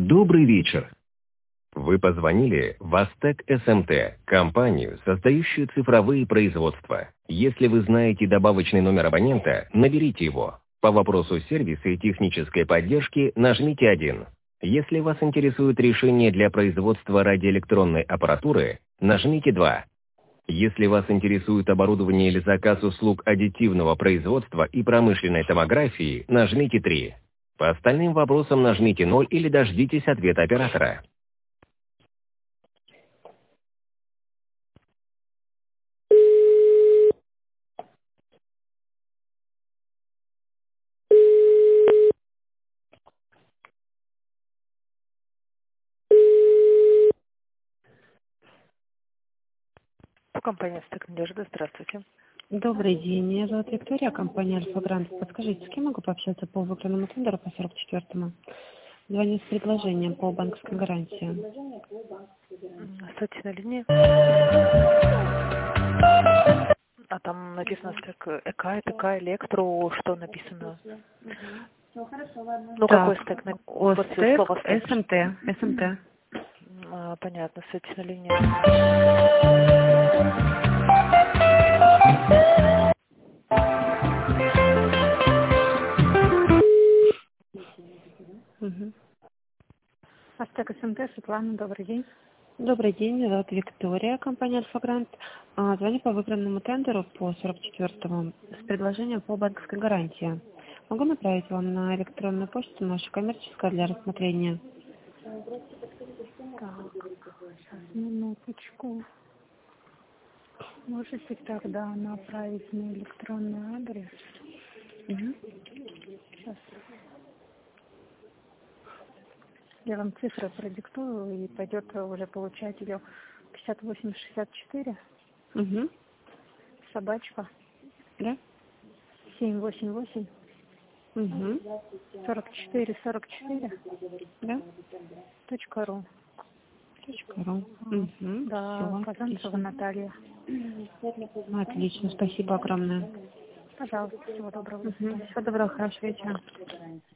Добрый вечер. Вы позвонили в Астек СМТ, компанию, создающую цифровые производства. Если вы знаете добавочный номер абонента, наберите его. По вопросу сервиса и технической поддержки нажмите 1. Если вас интересует решение для производства радиоэлектронной аппаратуры, нажмите 2. Если вас интересует оборудование или заказ услуг аддитивного производства и промышленной томографии, нажмите 3. По остальным вопросам нажмите 0 или дождитесь ответа оператора. Компания «Астек Надежда», здравствуйте. Добрый день, меня зовут Виктория, компания «Альфа Грант». Подскажите, с кем могу пообщаться по выбранному тендеру по 44-му? Звоню с предложением по банковской гарантии. Остайтесь на линии. А там написано стек ЭК, ТК, Электро, что написано? Ну, Так, какой стек? Остек, Слово стек. СМТ. Понятно, остайтесь на линии. Угу. Астек СМТ, Светлана, добрый день. Добрый день, меня зовут Виктория, компания «Альфа Грант». Звоню по выбранному тендеру по 44-му с предложением по банковской гарантии. Могу направить вам на электронную почту нашу коммерческую для рассмотрения? Так, сейчас, минуточку. Можете тогда направить на электронный адрес? Угу. Сейчас. Я вам цифры продиктую, и пойдет уже получателю 5864, Угу. собачка, Да? 788, Угу. 4444, Да? .ру. .ру. Угу. Да, Казанцева Наталья. Отлично, спасибо огромное. Пожалуйста, всего доброго. Всего доброго, хорошего вечера.